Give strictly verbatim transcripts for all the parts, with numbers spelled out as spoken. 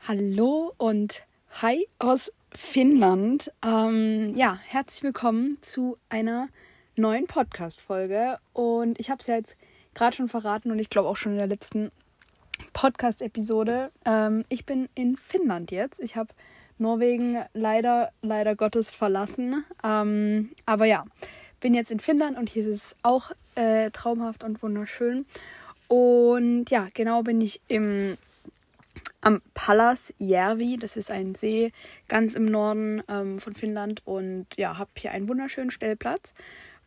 Hallo und hi aus Finnland. Ähm, ja, herzlich willkommen zu einer neuen Podcast-Folge. Und ich habe es ja jetzt gerade schon verraten und ich glaube auch schon in der letzten Podcast-Episode. Ähm, ich bin in Finnland jetzt. Ich habe Norwegen leider, leider Gottes verlassen. Ähm, aber ja, bin jetzt in Finnland und hier ist es auch äh, traumhaft und wunderschön. Und ja, genau bin ich im am Pallasjärvi. Das ist ein See ganz im Norden ähm, von Finnland und ja, habe hier einen wunderschönen Stellplatz.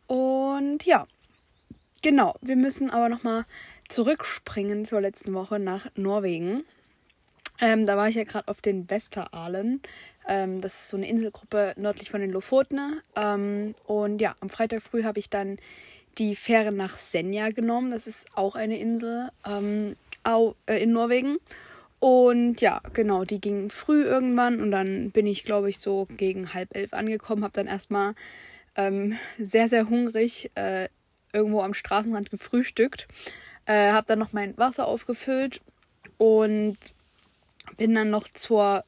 Und ja, genau, wir müssen aber nochmal zurückspringen zur letzten Woche nach Norwegen. Ähm, da war ich ja gerade auf den Vesteralen. Ähm, das ist so eine Inselgruppe nördlich von den Lofoten. Ähm, und ja, am Freitag früh habe ich dann die Fähre nach Senja genommen. Das ist auch eine Insel ähm, au, äh, in Norwegen. Und ja, genau, die ging früh irgendwann und dann bin ich, glaube ich, so gegen halb elf angekommen, habe dann erstmal ähm, sehr, sehr hungrig äh, irgendwo am Straßenrand gefrühstückt, äh, habe dann noch mein Wasser aufgefüllt und bin dann noch zur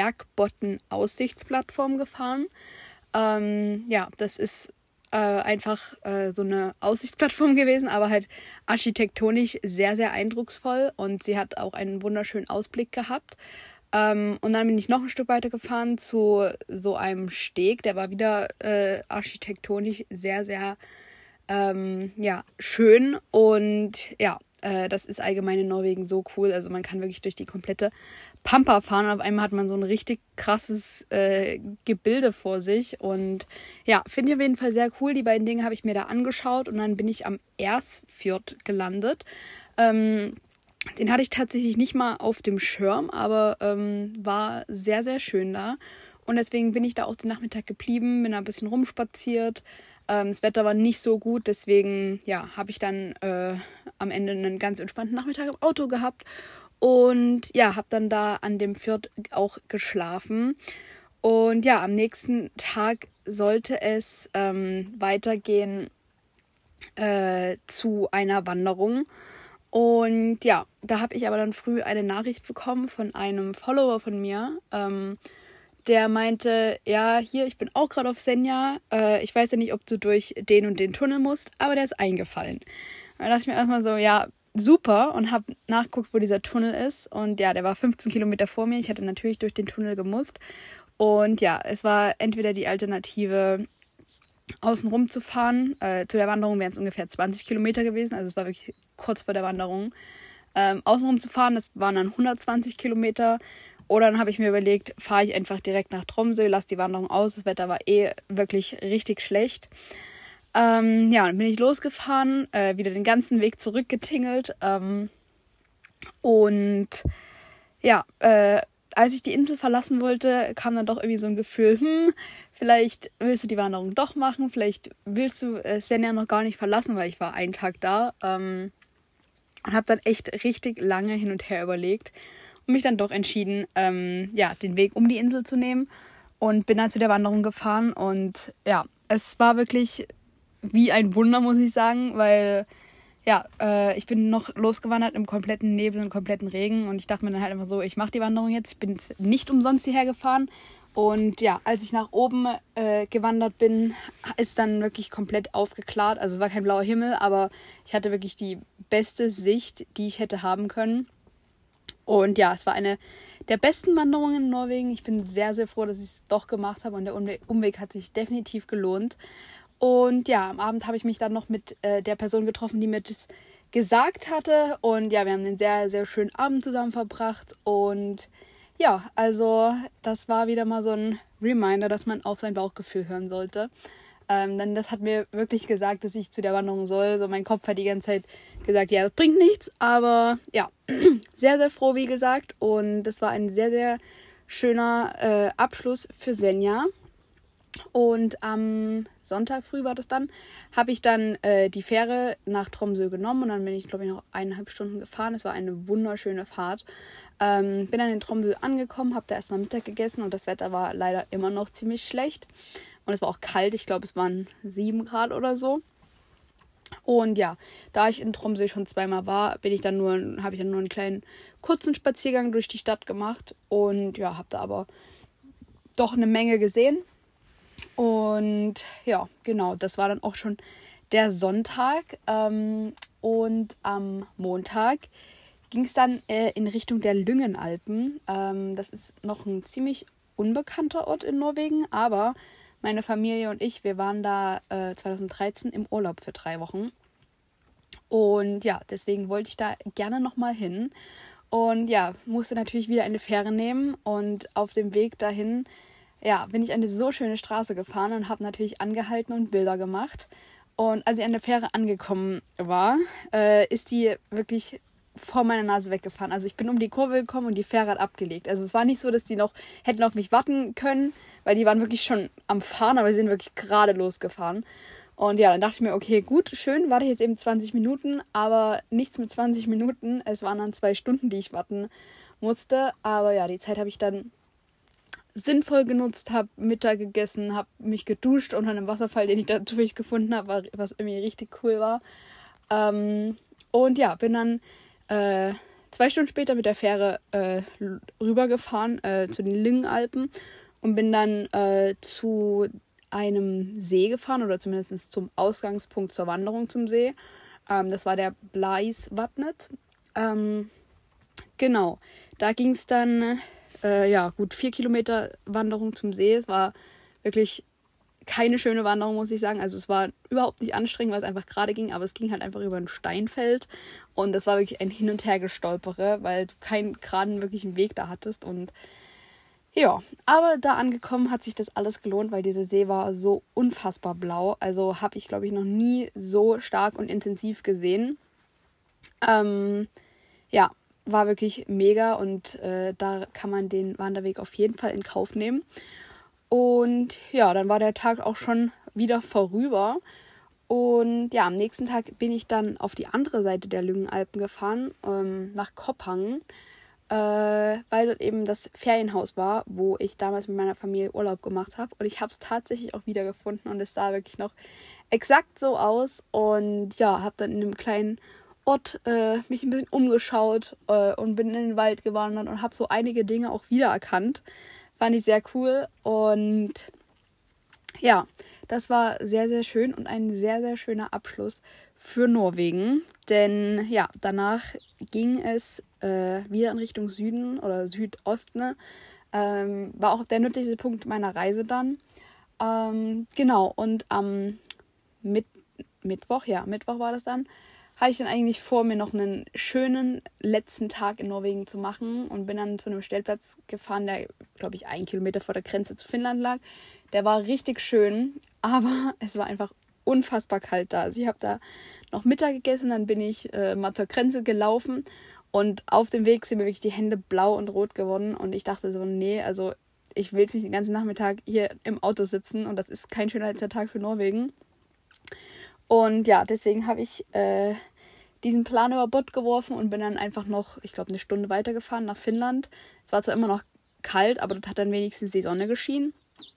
Bergbotten-Aussichtsplattform gefahren. Ähm, ja, das ist äh, einfach äh, so eine Aussichtsplattform gewesen, aber halt architektonisch sehr, sehr eindrucksvoll und sie hat auch einen wunderschönen Ausblick gehabt. Ähm, und dann bin ich noch ein Stück weiter gefahren zu so einem Steg, der war wieder äh, architektonisch sehr, sehr ähm, ja, schön und ja, äh, das ist allgemein in Norwegen so cool. Also man kann wirklich durch die komplette Pampa fahren und auf einmal hat man so ein richtig krasses äh, Gebilde vor sich und ja, finde ich auf jeden Fall sehr cool. Die beiden Dinge habe ich mir da angeschaut und dann bin ich am Ersfjord gelandet. Ähm, den hatte ich tatsächlich nicht mal auf dem Schirm, aber ähm, war sehr, sehr schön da. Und deswegen bin ich da auch den Nachmittag geblieben, bin da ein bisschen rumspaziert. Ähm, das Wetter war nicht so gut, deswegen ja, habe ich dann äh, am Ende einen ganz entspannten Nachmittag im Auto gehabt. Und ja, habe dann da an dem Fjord auch geschlafen. Und ja, am nächsten Tag sollte es ähm, weitergehen äh, zu einer Wanderung. Und ja, da habe ich aber dann früh eine Nachricht bekommen von einem Follower von mir, ähm, der meinte, ja, hier, ich bin auch gerade auf Senja, äh, ich weiß ja nicht, ob du durch den und den Tunnel musst, aber der ist eingefallen. Da dachte ich mir erstmal so, ja, super, und habe nachgeguckt, wo dieser Tunnel ist. Und ja, der war fünfzehn Kilometer vor mir. Ich hätte natürlich durch den Tunnel gemusst. Und ja, es war entweder die Alternative, außenrum zu fahren. Äh, zu der Wanderung wären es ungefähr zwanzig Kilometer gewesen. Also es war wirklich kurz vor der Wanderung. Ähm, außenrum zu fahren, das waren dann hundertzwanzig Kilometer. Oder dann habe ich mir überlegt, fahre ich einfach direkt nach Tromsø, lasse die Wanderung aus. Das Wetter war eh wirklich richtig schlecht. Ähm, ja, dann bin ich losgefahren, äh, wieder den ganzen Weg zurückgetingelt. Ähm, und ja, äh, als ich die Insel verlassen wollte, kam dann doch irgendwie so ein Gefühl, hm, vielleicht willst du die Wanderung doch machen, vielleicht willst du äh, Senja noch gar nicht verlassen, weil ich war einen Tag da. Ähm, und habe dann echt richtig lange hin und her überlegt und mich dann doch entschieden, ähm, ja, den Weg um die Insel zu nehmen und bin dann zu der Wanderung gefahren. Und ja, es war wirklich wie ein Wunder, muss ich sagen, weil ja, äh, ich bin noch losgewandert im kompletten Nebel und kompletten Regen und ich dachte mir dann halt einfach so, ich mache die Wanderung jetzt, ich bin nicht umsonst hierher gefahren. Und ja, als ich nach oben äh, gewandert bin, ist dann wirklich komplett aufgeklärt. Also es war kein blauer Himmel, aber ich hatte wirklich die beste Sicht, die ich hätte haben können. Und ja, es war eine der besten Wanderungen in Norwegen. Ich bin sehr, sehr froh, dass ich es doch gemacht habe und der Umweg, Umweg hat sich definitiv gelohnt. Und ja, am Abend habe ich mich dann noch mit äh, der Person getroffen, die mir das gesagt hatte. Und ja, wir haben einen sehr, sehr schönen Abend zusammen verbracht. Und ja, also das war wieder mal so ein Reminder, dass man auf sein Bauchgefühl hören sollte. Ähm, denn das hat mir wirklich gesagt, dass ich zu der Wanderung soll. So mein Kopf hat die ganze Zeit gesagt, ja, das bringt nichts. Aber ja, sehr, sehr froh, wie gesagt. Und das war ein sehr, sehr schöner äh, Abschluss für Senja. Und am Sonntag früh war das dann, habe ich dann äh, die Fähre nach Tromsø genommen und dann bin ich, glaube ich, noch eineinhalb Stunden gefahren. Es war eine wunderschöne Fahrt. Ähm, bin dann in Tromsø angekommen, habe da erstmal Mittag gegessen und das Wetter war leider immer noch ziemlich schlecht. Und es war auch kalt, ich glaube, es waren sieben Grad oder so. Und ja, da ich in Tromsø schon zweimal war, bin ich dann nur, habe ich dann nur einen kleinen kurzen Spaziergang durch die Stadt gemacht und ja, habe da aber doch eine Menge gesehen. Und ja, genau, das war dann auch schon der Sonntag. Ähm, und am Montag ging es dann äh, in Richtung der Lyngenalpen. Ähm, das ist noch ein ziemlich unbekannter Ort in Norwegen, aber meine Familie und ich, wir waren da äh, zwanzig dreizehn im Urlaub für drei Wochen. Und ja, deswegen wollte ich da gerne nochmal hin. Und ja, musste natürlich wieder eine Fähre nehmen. Und auf dem Weg dahin, ja, bin ich eine so schöne Straße gefahren und habe natürlich angehalten und Bilder gemacht. Und als ich an der Fähre angekommen war, äh, ist die wirklich vor meiner Nase weggefahren. Also ich bin um die Kurve gekommen und die Fähre hat abgelegt. Also es war nicht so, dass die noch hätten auf mich warten können, weil die waren wirklich schon am Fahren, aber sie sind wirklich gerade losgefahren. Und ja, dann dachte ich mir, okay, gut, schön, warte ich jetzt eben zwanzig Minuten, aber nichts mit zwanzig Minuten. Es waren dann zwei Stunden, die ich warten musste. Aber ja, die Zeit habe ich dann sinnvoll genutzt, habe Mittag gegessen, habe mich geduscht unter einem Wasserfall, den ich da zufällig gefunden habe, was irgendwie richtig cool war. Ähm, und ja, bin dann äh, zwei Stunden später mit der Fähre äh, rübergefahren äh, zu den Lyngenalpen und bin dann äh, zu einem See gefahren oder zumindest zum Ausgangspunkt zur Wanderung zum See. Ähm, das war der Bleisvatnet. Ähm, genau, da ging es dann äh, ja gut vier Kilometer Wanderung zum See. Es war wirklich keine schöne Wanderung, muss ich sagen. Also es war überhaupt nicht anstrengend, weil es einfach gerade ging, aber es ging halt einfach über ein Steinfeld und das war wirklich ein Hin- und Hergestolpere, weil du keinen geraden wirklichen Weg da hattest und ja, aber da angekommen hat sich das alles gelohnt, weil dieser See war so unfassbar blau. Also habe ich, glaube ich, noch nie so stark und intensiv gesehen. Ähm, ja, war wirklich mega und äh, da kann man den Wanderweg auf jeden Fall in Kauf nehmen. Und ja, dann war der Tag auch schon wieder vorüber. Und ja, am nächsten Tag bin ich dann auf die andere Seite der Lyngenalpen gefahren, ähm, nach Koppang. Äh, weil dort eben das Ferienhaus war, wo ich damals mit meiner Familie Urlaub gemacht habe. Und ich habe es tatsächlich auch wiedergefunden und es sah wirklich noch exakt so aus. Und ja, habe dann in einem kleinen Ort äh, mich ein bisschen umgeschaut äh, und bin in den Wald gewandert und habe so einige Dinge auch wiedererkannt. Fand ich sehr cool und ja, das war sehr, sehr schön und ein sehr, sehr schöner Abschluss für Norwegen. Denn ja, danach ging es äh, wieder in Richtung Süden oder Südosten. Ähm, war auch der nördlichste Punkt meiner Reise dann. Ähm, genau, und am Mit- Mittwoch, ja, Mittwoch war das dann, hatte ich dann eigentlich vor, mir noch einen schönen letzten Tag in Norwegen zu machen und bin dann zu einem Stellplatz gefahren, der, glaube ich, einen Kilometer vor der Grenze zu Finnland lag. Der war richtig schön, aber es war einfach unfassbar kalt da. Also ich habe da noch Mittag gegessen, dann bin ich äh, mal zur Grenze gelaufen und auf dem Weg sind mir wirklich die Hände blau und rot geworden und ich dachte so, nee, also ich will jetzt nicht den ganzen Nachmittag hier im Auto sitzen und das ist kein schöner letzter Tag für Norwegen. Und ja, deswegen habe ich äh, diesen Plan über Bord geworfen und bin dann einfach noch, ich glaube, eine Stunde weitergefahren nach Finnland. Es war zwar immer noch kalt, aber dort hat dann wenigstens die Sonne geschienen.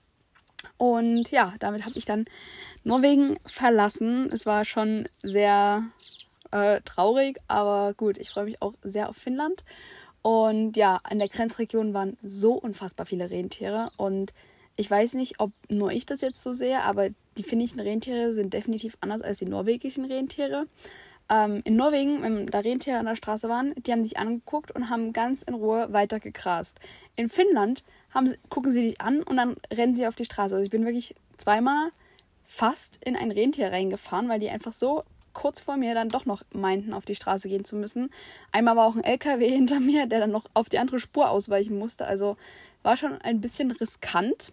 Und ja, damit habe ich dann Norwegen verlassen. Es war schon sehr äh, traurig, aber gut, ich freue mich auch sehr auf Finnland. Und ja, an der Grenzregion waren so unfassbar viele Rentiere und ich weiß nicht, ob nur ich das jetzt so sehe, aber die finnischen Rentiere sind definitiv anders als die norwegischen Rentiere. Ähm, in Norwegen, wenn da Rentiere an der Straße waren, die haben dich angeguckt und haben ganz in Ruhe weiter gegrast. In Finnland haben, gucken sie dich an und dann rennen sie auf die Straße. Also ich bin wirklich zweimal fast in ein Rentier reingefahren, weil die einfach so kurz vor mir dann doch noch meinten, auf die Straße gehen zu müssen. Einmal war auch ein L K W hinter mir, der dann noch auf die andere Spur ausweichen musste. Also war schon ein bisschen riskant.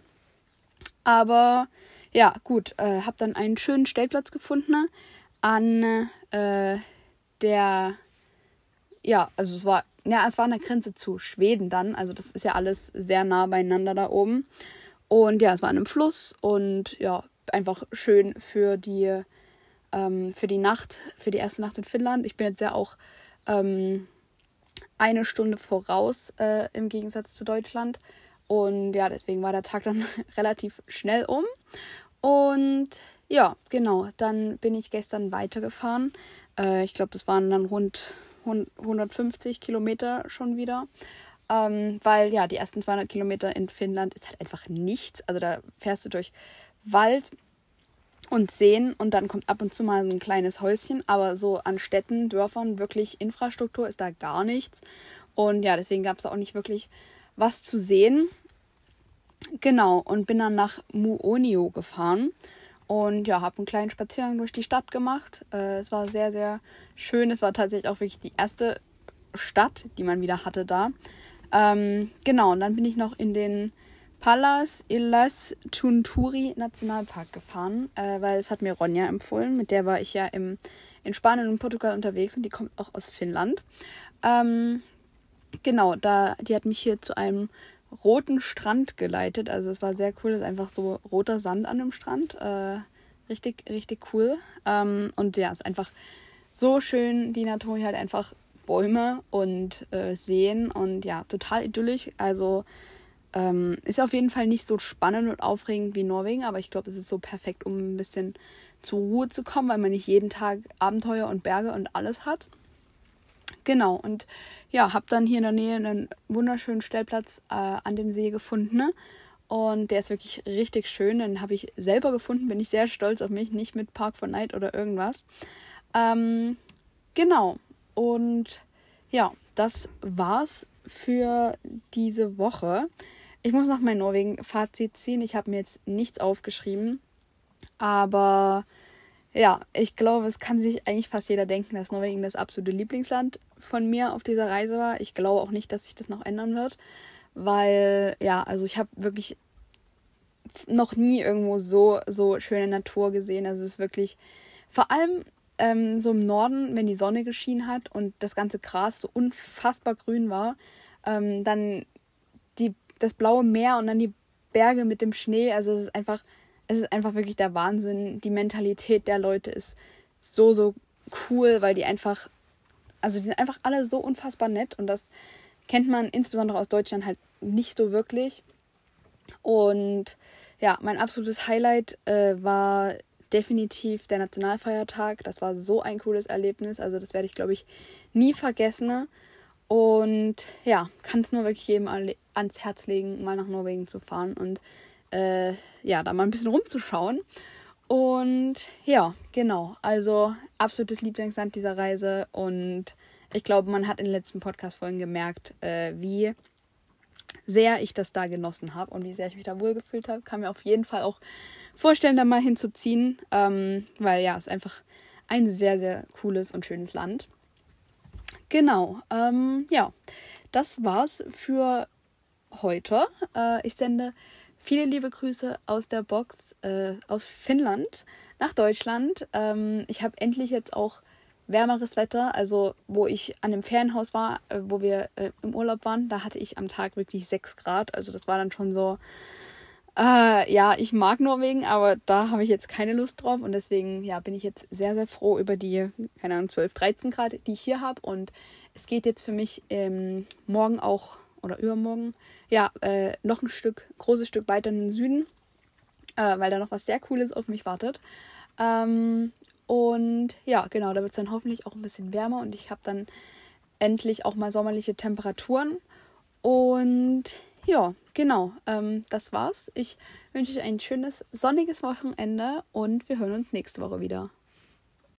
Aber ja, gut, äh, habe dann einen schönen Stellplatz gefunden an äh, der, ja, also es war, ja, es war an der Grenze zu Schweden dann. Also das ist ja alles sehr nah beieinander da oben. Und ja, es war an einem Fluss und ja, einfach schön für die, ähm, für die Nacht, für die erste Nacht in Finnland. Ich bin jetzt ja auch ähm, eine Stunde voraus äh, im Gegensatz zu Deutschland. Und ja, deswegen war der Tag dann relativ schnell um. Und ja, genau. Dann bin ich gestern weitergefahren. Äh, ich glaube, das waren dann rund hundertfünfzig Kilometer schon wieder. Ähm, weil ja, die ersten zweihundert Kilometer in Finnland ist halt einfach nichts. Also da fährst du durch Wald und Seen und dann kommt ab und zu mal so ein kleines Häuschen. Aber so an Städten, Dörfern, wirklich Infrastruktur ist da gar nichts. Und ja, deswegen gab es auch nicht wirklich was zu sehen. Genau, und bin dann nach Muonio gefahren. Und ja, habe einen kleinen Spaziergang durch die Stadt gemacht. Äh, es war sehr, sehr schön. Es war tatsächlich auch wirklich die erste Stadt, die man wieder hatte da. Ähm, genau, und dann bin ich noch in den Pallas Illas Tunturi Nationalpark gefahren, äh, weil es hat mir Ronja empfohlen. Mit der war ich ja im, in Spanien und Portugal unterwegs und die kommt auch aus Finnland. Ähm, genau, da, die hat mich hier zu einem roten Strand geleitet. Also es war sehr cool. Es ist einfach so roter Sand an dem Strand. Äh, richtig, richtig cool. Ähm, und ja, es ist einfach so schön. Die Natur hier halt einfach Bäume und äh, Seen und ja, total idyllisch. Also ähm, ist auf jeden Fall nicht so spannend und aufregend wie Norwegen, aber ich glaube, es ist so perfekt, um ein bisschen zur Ruhe zu kommen, weil man nicht jeden Tag Abenteuer und Berge und alles hat. Genau, und ja, habe dann hier in der Nähe einen wunderschönen Stellplatz äh, an dem See gefunden. Ne? Und der ist wirklich richtig schön. Den habe ich selber gefunden, bin ich sehr stolz auf mich, nicht mit Park for Night oder irgendwas. Ähm, genau, und ja, das war's für diese Woche. Ich muss noch mein Norwegen-Fazit ziehen. Ich habe mir jetzt nichts aufgeschrieben, aber ja, ich glaube, es kann sich eigentlich fast jeder denken, dass Norwegen das absolute Lieblingsland von mir auf dieser Reise war. Ich glaube auch nicht, dass sich das noch ändern wird, weil, ja, also ich habe wirklich noch nie irgendwo so, so schöne Natur gesehen. Also es ist wirklich, vor allem ähm, so im Norden, wenn die Sonne geschienen hat und das ganze Gras so unfassbar grün war, ähm, dann die, das blaue Meer und dann die Berge mit dem Schnee, also es ist einfach... Es ist einfach wirklich der Wahnsinn. Die Mentalität der Leute ist so, so cool, weil die einfach, also die sind einfach alle so unfassbar nett und das kennt man insbesondere aus Deutschland halt nicht so wirklich. Und ja, mein absolutes Highlight äh, war definitiv der Nationalfeiertag. Das war so ein cooles Erlebnis. Also das werde ich, glaube ich, nie vergessen. Und ja, kann es nur wirklich jedem ans Herz legen, mal nach Norwegen zu fahren und Äh, ja, da mal ein bisschen rumzuschauen. Und ja, genau. Also absolutes Lieblingsland dieser Reise. Und ich glaube, man hat in den letzten Podcast-Folgen gemerkt, äh, wie sehr ich das da genossen habe und wie sehr ich mich da wohlgefühlt habe. Kann mir auf jeden Fall auch vorstellen, da mal hinzuziehen. Ähm, weil ja, es ist einfach ein sehr, sehr cooles und schönes Land. Genau. Ähm, ja, das war's für heute. Äh, ich sende viele liebe Grüße aus der Box äh, aus Finnland nach Deutschland. Ähm, ich habe endlich jetzt auch wärmeres Wetter. Also wo ich an dem Ferienhaus war, äh, wo wir äh, im Urlaub waren, da hatte ich am Tag wirklich sechs Grad. Also das war dann schon so, äh, ja, ich mag Norwegen, aber da habe ich jetzt keine Lust drauf. Und deswegen ja, bin ich jetzt sehr, sehr froh über die, keine Ahnung, zwölf, dreizehn Grad, die ich hier habe. Und es geht jetzt für mich ähm, morgen auch oder übermorgen, ja, äh, noch ein Stück, großes Stück weiter in den Süden, äh, weil da noch was sehr Cooles auf mich wartet. Ähm, und ja, genau, da wird es dann hoffentlich auch ein bisschen wärmer und ich habe dann endlich auch mal sommerliche Temperaturen. Und ja, genau, ähm, das war's. Ich wünsche euch ein schönes, sonniges Wochenende und wir hören uns nächste Woche wieder.